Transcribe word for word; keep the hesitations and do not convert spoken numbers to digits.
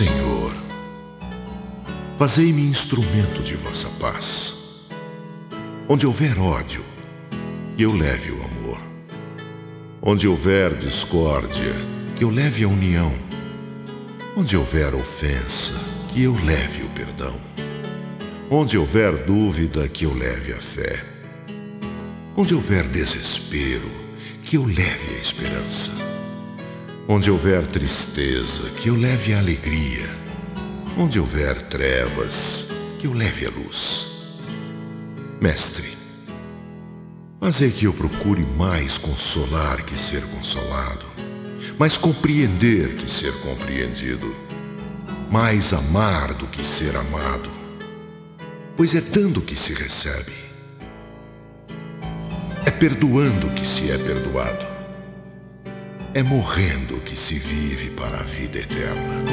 Senhor, fazei-me instrumento de vossa paz. Onde houver ódio, que eu leve o amor. Onde houver discórdia, que eu leve a união. Onde houver ofensa, que eu leve o perdão. Onde houver dúvida, que eu leve a fé. Onde houver desespero, que eu leve a esperança. Onde houver tristeza, que eu leve a alegria. Onde houver trevas, que eu leve a luz. Mestre, fazei que eu procure mais consolar que ser consolado, mais compreender que ser compreendido, mais amar do que ser amado, pois é dando que se recebe, é perdoando que se é perdoado, é morrendo que se vive para a vida eterna.